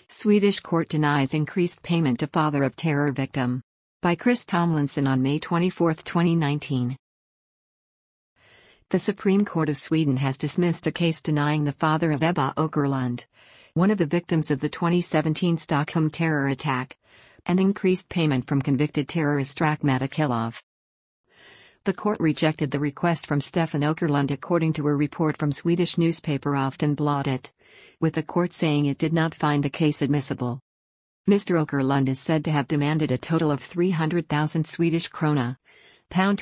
Swedish court denies increased payment to father of terror victim. By Chris Tomlinson on May 24, 2019. The Supreme Court of Sweden has dismissed a case denying the father of Ebba Åkerlund, one of the victims of the 2017 Stockholm terror attack, an increased payment from convicted terrorist Rakhmat Akilov. The court rejected the request from Stefan Åkerlund according to a report from Swedish newspaper Aftonbladet, with the court saying it did not find the case admissible. Mr. Åkerlund is said to have demanded a total of 300,000 Swedish krona, pound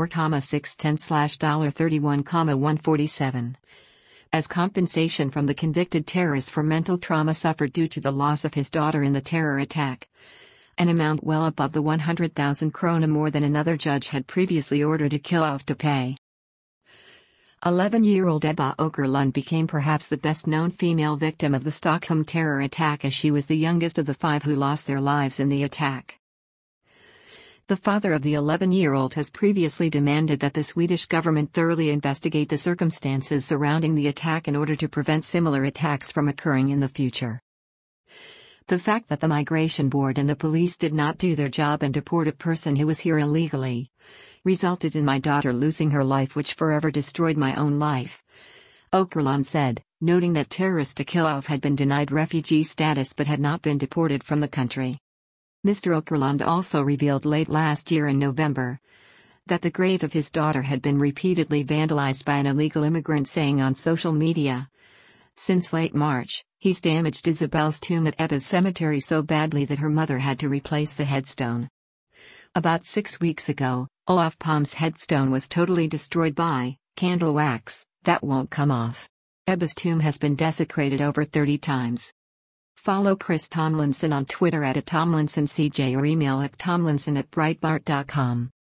24,610/$31,147, as compensation from the convicted terrorist for mental trauma suffered due to the loss of his daughter in the terror attack, an amount well above the 100,000 krona more than another judge had previously ordered Akilov to pay. 11-year-old Ebba Åkerlund became perhaps the best-known female victim of the Stockholm terror attack, as she was the youngest of the 5 who lost their lives in the attack. The father of the 11-year-old has previously demanded that the Swedish government thoroughly investigate the circumstances surrounding the attack in order to prevent similar attacks from occurring in the future. The fact that the Migration Board and the police did not do their job and deport a person who was here illegally resulted in my daughter losing her life, which forever destroyed my own life, Åkerlund said, noting that terrorist Akilov had been denied refugee status but had not been deported from the country. Mr. Åkerlund also revealed late last year in November that the grave of his daughter had been repeatedly vandalized by an illegal immigrant, saying on social media, "Since late March, he's damaged Isabel's tomb at Ebba's cemetery so badly that her mother had to replace the headstone." About 6 weeks ago, Olof Palme's headstone was totally destroyed by candle wax that won't come off. Ebba's tomb has been desecrated over 30 times. Follow Chris Tomlinson on Twitter @TomlinsonCJ or email at tomlinson@breitbart.com.